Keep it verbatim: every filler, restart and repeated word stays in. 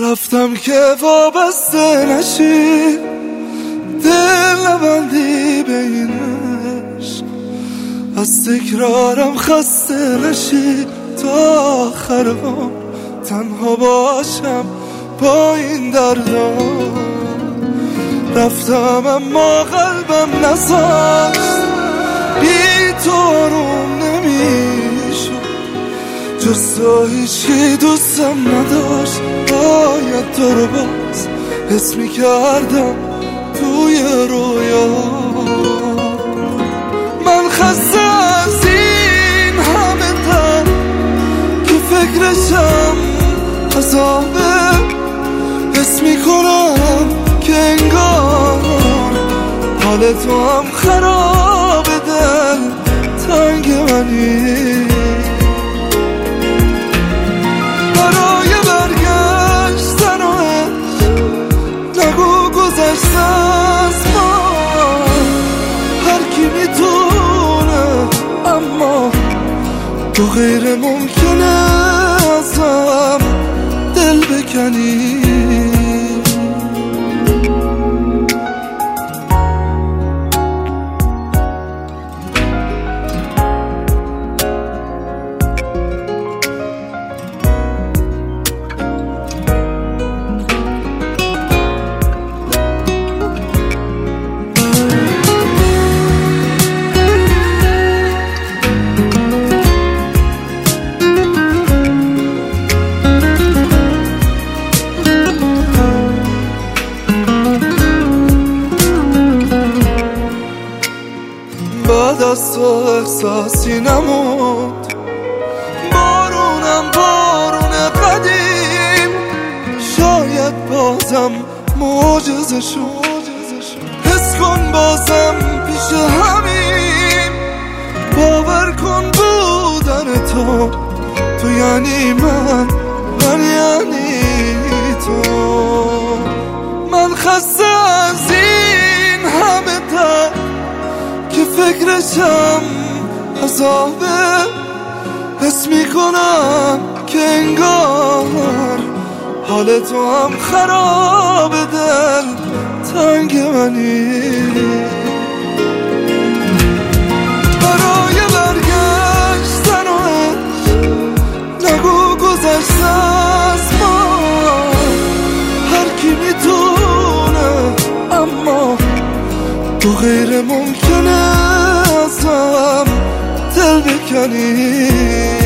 رفتم که وابسته نشی، دل نبندی به این عشق، از تکرارم خسته نشی، تا آخر عمر تنها باشم با این دردا. رفتم اما قلبم نذاشت، بی تو آروم نمیشد، جز تو هیچی دوستم نداشت. باید تو رو باز حس میکردم توی رویا. من خسته از این همه تن که فکرشم عذابه، حس میکنم که انگار حال تو هم خراب، دل تنگ منی. برای برگشتن و عشق نگو گذشته از ما، هر کی میتونه اما تو غیر ممکنه ازم دل بکنی. بعد از تو احساسی نمود، بارونم بارون قدیم، شاید بازم معجزه شد. حس کن بازم پیش همین، باور کن بودن تو، تو یعنی من، من یعنی تو. من خسته از این همه درد که فکرشم عذابه، حس میکنم که انگار حال تو هم خراب، دل تنگ منی. برای برگشتن و عشق نگو گذشته از ما، هر کی میتونه اما تو غیر ممکنه ازم دل بکنی.